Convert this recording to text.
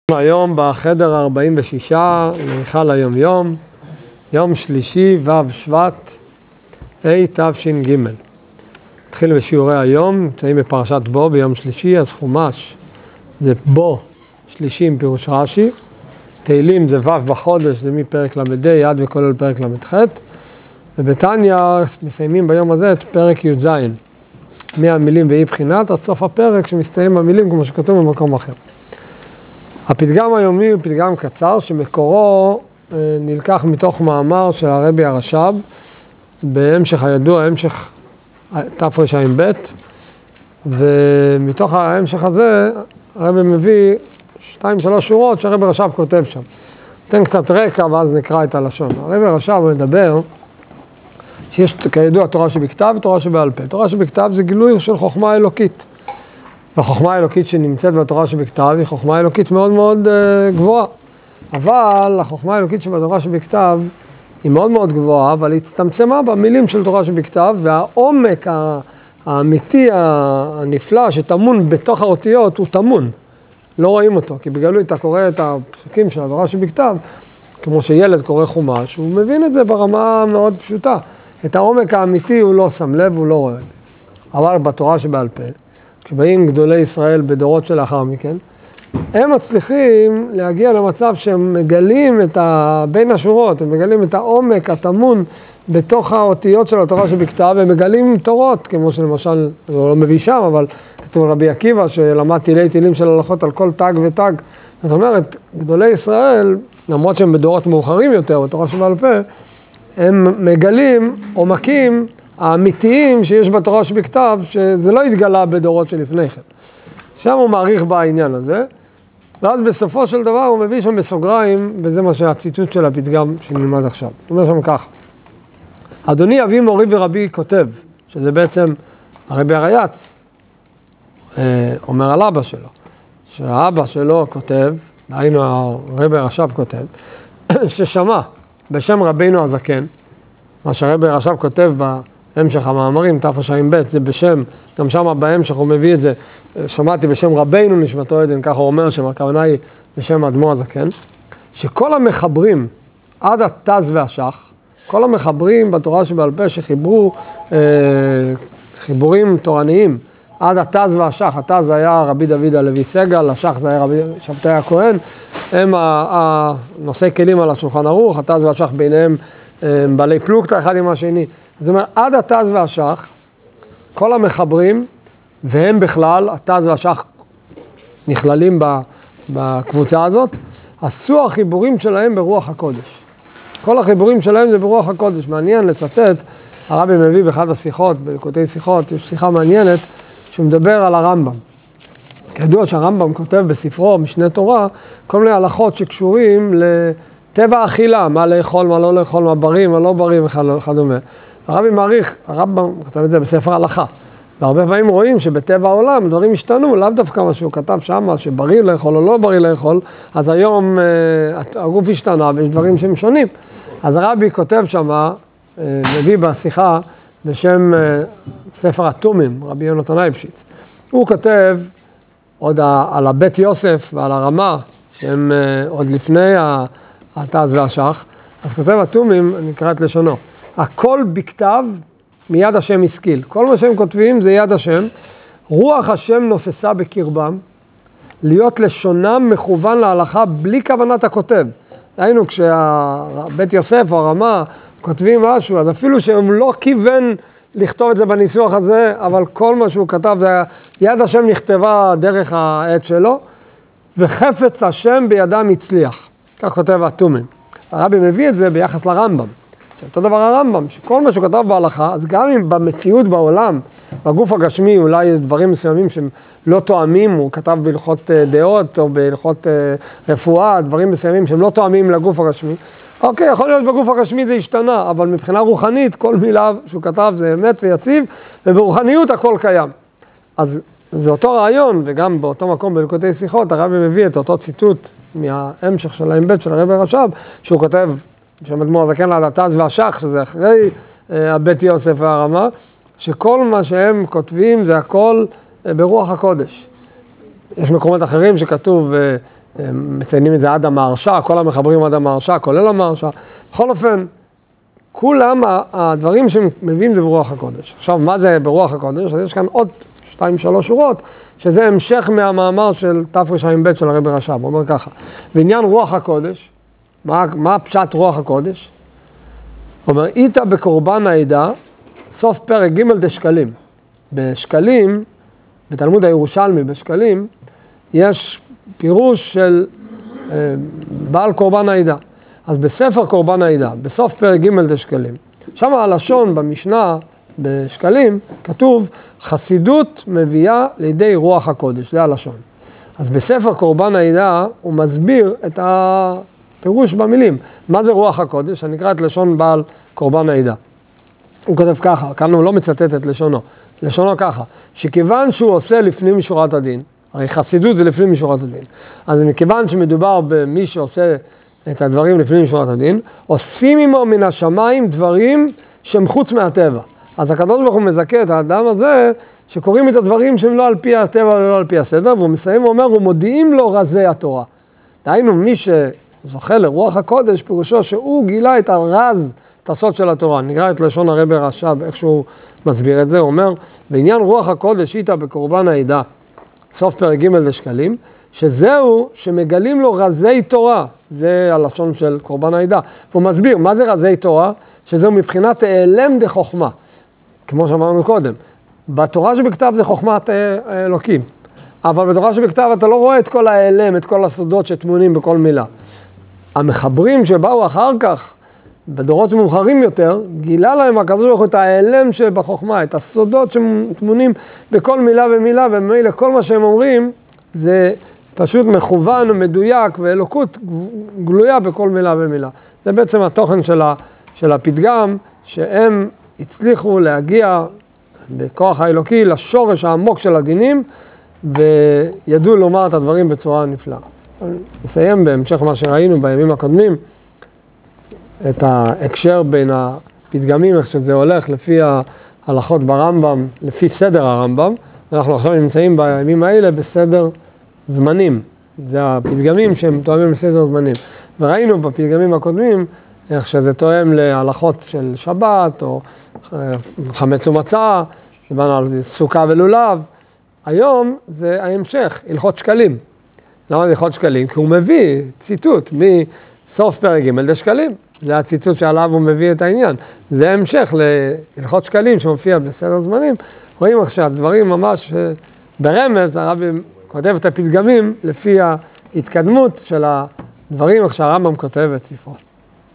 היום בחדר 46 להיכל היום יום שלישי ו' שבט תש"ג. נתחיל בשיעורי היום, נמצאים בפרשת בו ביום שלישי, אז חומש זה בו שלישי עם פירוש רש"י, תהילים זה ו' בחודש, זה מפרק ל"ה עד וכולל פרק ל"ח, ובתניא מסיימים ביום הזה את פרק י"ז, מהמילים ואי בחינת עד סוף הפרק שמסתיים במילים כמו שכתוב במקום אחר. הפתגם היומי הוא פתגם קצר שמקורו נלקח מתוך מאמר של הרבי הרש"ב בהמשך הידוע, המשך תרע"ב, ומתוך ההמשך הזה הרבי מביא 2-3 שורות שהרבי הרש"ב כותב שם. נתן קצת רקע ואז נקרא את הלשון. הרבי הרש"ב מדבר שיש כידוע תורה שבכתב ותורה שבעל פה. תורה שבכתב זה גילוי של חוכמה אלוקית. והחוכמה האלוקית שנמצאת בתורה שבכתב היא חוכמה אלוקית מאוד מאוד גבוהה. אבל החוכמה האלוקית שבתורה שבכתב היא מאוד מאוד גבוהה, אבל היא הצטמצמה במילים של תורה שבכתב, והעומק האמיתי הנפלא שטמון בתוך האותיות הוא טמון. לא רואים אותו, כי בגלוי אתה קורא את הפסוקים של התורה שבכתב, כמו שילד קורא חומש, הוא מבין את זה ברמה מאוד פשוטה. את העומק האמיתי הוא לא שם לב, הוא לא רואה את זה. אבל בתורה שבעל פה, כשבאים גדולי ישראל בדורות שלאחר מכן, הם מצליחים להגיע למצב שהם מגלים בין השורות, הם מגלים את העומק הטמון בתוך האותיות של התורה שבכתב, הם מגלים תורות, כמו שלמשל, זה לא מביא שם, אבל כתוב רבי עקיבא שלמד תילי תילים של הלכות על כל תג ותג. זאת אומרת, גדולי ישראל, למרות שהם בדורות מאוחרים יותר, בתורה שבעל פה, הם מגלים עומקים האמיתיים שיש בתורה שבכתב, שזה לא התגלה בדורות שלפני כן. שם הוא מעריך בעניין הזה, ואז בסופו של דבר הוא מביא שם בסוגריים, וזה מה שהציטוט של הפתגם שנלמד עכשיו. הוא אומר שם כך: אדוני אבי מורי ורבי כותב, שזה בעצם הרבי הריי"צ, אומר על אבא שלו, שהאבא שלו כותב, היינו הרבי הרש"ב כותב, ששמע בשם רבינו הזקן, מה שהרבי הרש"ב כותב בהמשך המאמרים, תרע"ב, זה בשם, גם שם בהמשך הוא מביא את זה, שמעתי בשם רבינו נשמתו עדן, ככה הוא אומר שהכוונה היא בשם אדמו הזקן, שכל המחברים עד התז והשח, כל המחברים בתורה שבעל פה שחיברו חיבורים תורניים עד התז והשח, התז היה רבי דוד הלוי סגל, השח זה היה רבי שבתאי הכהן, הם הנושאי כלים על השולחן ערוך, התז והשח ביניהם בעלי פלוגתא אחד עם השני. זאת אומרת, עד התז והשח, כל המחברים, והם בכלל, התז והשח נכללים בקבוצה הזאת, עשו החיבורים שלהם ברוח הקודש. כל החיבורים שלהם זה ברוח הקודש. מעניין לצטט, הרבי מביא באחד השיחות, בליקוטי שיחות, יש שיחה מעניינת, שהוא מדבר על הרמב"ם. כידוע שהרמב"ם כותב בספרו משנה תורה, כל מיני הלכות שקשורים לטבע האכילה, מה לאכול, מה לא לאכול, מה בריא, מה לא בריא וכדומה. הרבי מעריך, הרמב"ם כותב את זה בספר הלכה. והרבה פעמים רואים שבטבע העולם דברים השתנו, לאו דווקא מה שהוא כתב שם, שבריא לאכול או לא בריא לאכול, אז היום הגוף השתנה ויש דברים שהם שונים. אז הרבי כותב שם, מביא בשיחה בשם ספר התומים, רבי יונתן אייבשיץ. הוא כותב עוד על הבית יוסף ועל הרמה, שהם עוד לפני התז והשח, אז כותב התומים, אני אקרא את לשונו, הכל בכתב מיד השם השכיל. כל מה שהם כותבים זה יד השם. רוח השם נופסה בקרבם, להיות לשונם מכוון להלכה בלי כוונת הכותב. היינו כשבית יוסף או הרמה כותבים משהו, אז אפילו שהם לא כיוון לכתוב את זה בניסוח הזה, אבל כל מה שהוא כתב זה יד השם נכתבה דרך העט שלו, וחפץ השם בידם הצליח. כך כותב התומים. הרבי מביא את זה ביחס לרמב"ם. אותו דבר הרמב"ם, שכל מה שהוא כתב בהלכה, אז גם אם במציאות בעולם, בגוף הגשמי, אולי דברים מסוימים שהם לא תואמים, הוא כתב בהלכות דעות או בהלכות רפואה, דברים מסוימים שהם לא תואמים לגוף הגשמי, אוקיי, יכול להיות בגוף הגשמי זה השתנה, אבל מבחינה רוחנית, כל מילה שהוא כתב זה אמת ויציב, וברוחניות הכל קיים. אז זה אותו רעיון, וגם באותו מקום בליקוטי שיחות, הרבי מביא את אותו ציטוט מההמשך של האמבט של הרבי הרש"ב, שהוא כותב, בשם אדמו הזקן עד התז והשח, שזה אחרי הבית יוסף והרמה, שכל מה שהם כותבים זה הכל ברוח הקודש. יש מקומות אחרים שכתוב מציינים את זה עד המהרש"א, כל המחברים עד המהרש"א, כולל המהרש"א. בכל אופן, כולם הדברים שמביאים זה ברוח הקודש. עכשיו, מה זה ברוח הקודש? אז יש כאן עוד 2-3 שורות, שזה המשך מהמאמר של תרע"ב של הרבי רש"ב. הוא אומר ככה, בעניין רוח הקודש, מה פשט רוח הקודש? הוא אומר, איתה בקורבן העדה, סוף פרק ג' דשקלים. בשקלים, בתלמוד הירושלמי בשקלים, יש פירוש של בעל קורבן העדה. אז בספר קורבן העדה, בסוף פרק ג' דשקלים, שם הלשון במשנה בשקלים כתוב, חסידות מביאה לידי רוח הקודש, זה הלשון. אז בספר קורבן העדה הוא מסביר את הפירוש במילים. מה זה רוח הקודש? אני אקרא את לשון בעל קורבן העדה. הוא כותב ככה, כאן הוא לא מצטט את לשונו. לשונו ככה, שכיוון שהוא עושה לפנים משורת הדין, הרי חסידות זה לפנים משורת הדין, אז מכיוון שמדובר במי שעושה את הדברים לפנים משורת הדין, אוספים עמו מן השמיים דברים שהם חוץ מהטבע. אז הקדוש ברוך הוא מזכה את האדם הזה, שקוראים את הדברים שהם לא על פי הטבע ולא על פי הסדר, והוא מסיים ואומר, ומודיעים לו רזי התורה. דהיינו, מי שזוכה לרוח הקודש, פירושו שהוא גילה את הרז, את הסוד של התורה. נקרא את לשון הרבי רש"ב, איך שהוא מסביר את זה, הוא אומר, בעניין רוח הקודש איתה בקורבן העדה, סוף פרק ג' לשקלים, שזהו שמגלים לו רזי תורה, זה הלשון של קורבן העדה. והוא מסביר, מה זה רזי תורה? שזהו מבחינת העלם דחוכמה, כמו שאמרנו קודם. בתורה שבכתב זה חוכמת אלוקים, אבל בתורה שבכתב אתה לא רואה את כל העלם, את כל הסודות שטמונים בכל מילה. המחברים שבאו אחר כך, בדורות מאוחרים יותר, גילה להם הקדוש ברוך הוא את העלם שבחוכמה, את הסודות שטמונים בכל מילה ומילה, וממילא כל מה שהם אומרים זה פשוט מכוון ומדויק, ואלוקות גלויה בכל מילה ומילה. זה בעצם התוכן של הפתגם, שהם הצליחו להגיע בכוח האלוקי לשורש העמוק של הדינים, וידעו לומר את הדברים בצורה נפלאה. נסיים בהמשך מה שראינו בימים הקודמים, את ההקשר בין הפתגמים, איך שזה הולך לפי ההלכות ברמב"ם, לפי סדר הרמב"ם. אנחנו עכשיו נמצאים בימים האלה בסדר זמנים. זה הפתגמים שהם תואמים לסדר זמנים. וראינו בפתגמים הקודמים, איך שזה תואם להלכות של שבת, או חמץ ומצה, דיברנו על סוכה ולולב. היום זה ההמשך, הלכות שקלים. למה זה הלכות שקלים? כי הוא מביא ציטוט מסוף פרק ג' לשקלים. זה הציטוט שעליו הוא מביא את העניין. זה המשך להלכות שקלים שמופיע בסדר זמנים. רואים עכשיו דברים ממש ברמז, הרבי כותב את הפתגמים לפי ההתקדמות של הדברים, איך שהרמב"ם כותב את ספרו.